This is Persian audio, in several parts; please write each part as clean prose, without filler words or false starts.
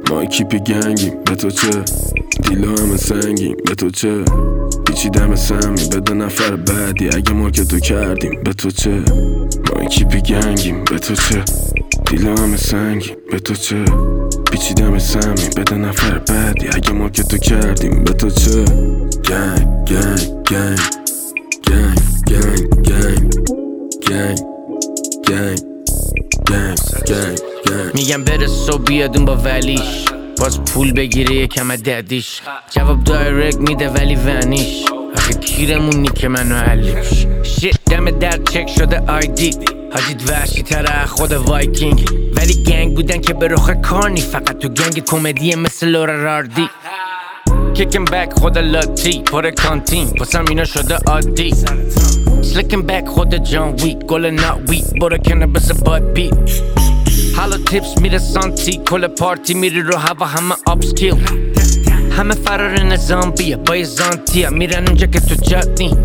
ما کیپی گنگیم به تو چه؟ دیلا همه سنگیم به تو چه؟ پیچیدم سمی بده نفر بعدی اگه ما که تو کردیم به تو چه؟ ما کیپی گنگیم به تو چه؟ دیلا همه سنگیم به تو چه؟ پیچیدم سمی بده نفر بعدی اگه ما که تو کردیم به تو چه؟ گنگ گنگ گنگ گنگ گنگ گنگ گنگ گنگ گنگ گنگ گنگ میگم برس و بیادون با ولیش باز پول بگیره یکم دردیش جواب دایرکت میده ولی ونیش آخه کیرمونی که منو حلیش شیت دم در چک شده آیدی حاجید وحشی تره خود وایکینگ ولی گنگ بودن که به رخ کار نی فقط تو گنگ کمدی مثل لورا راردی کیکن بک خود لاتی پر کانتین پسم اینا شده عادی سلیکن بک خود جان ویک گل نات ویک برو کنه بس باد بیت حالا تیپس میره سانتی کل پارتی میری رو هوا همه آپسکیل همه فرار نظامبیه با یه زانتیه میرن اونجا که تو جات نی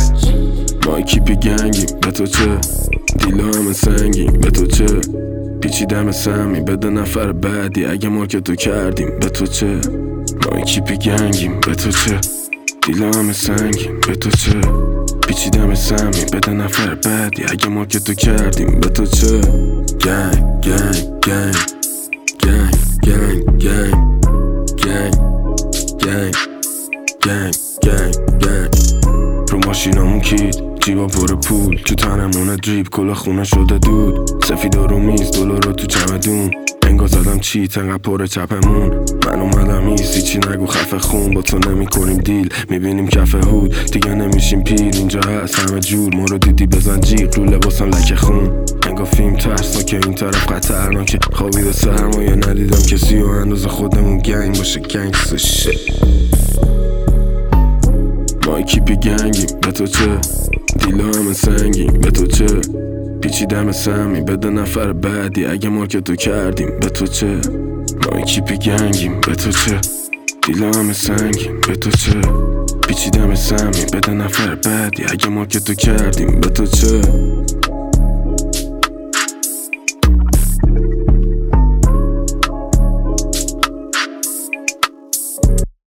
ما کیپی گنگیم به تو چه؟ دیلا همه سنگیم به تو چه؟ پیچیدم سمی بده نفر بعدی اگه ما که تو کردیم به تو چه؟ ما کیپی گنگیم به تو چه؟ دیلا همه سنگیم به تو چه؟ پیچیدم سمی بده نفر بعدی اگه ما که تو کردیم به تو چه؟ گنگ گنگ گنگ گنگ گنگ گنگ گنگ گنگ گنگ گنگ گنگ رو ماشینامون کید جیبا پر پول تو تنمونه دریپ کلا خونه شده دود سفیدا رو میز دلارا تو چمدون انگار زدم چیت انقدر پر چپمون من اومدم ایستی چی نگو خفه خون با تو نمی کنیم دیل میبینیم کف هود دیگه نمیشیم پیر اینجا هست همه جور ما رو دیدی بزن جیغ رو لباسم لکه خون انگار فیلم ترسناکه این طرف خطرناکه خوابیده سرمایه ندیدم کسی و انداز خودمون گنگ باشه گنگستر شت ما کیپی گنگیم به تو چه؟ دیلا همه سنگیم به تو چه؟ پیچیدم سمی بده نفر بعدی اگه ما که تو کردیم به تو چه؟ ما کیپی گنگیم به تو چه؟ دیلا همه سنگیم به تو چه؟ پیچیدم سمی بده نفر بعدی اگه ما که تو کردیم به تو چه؟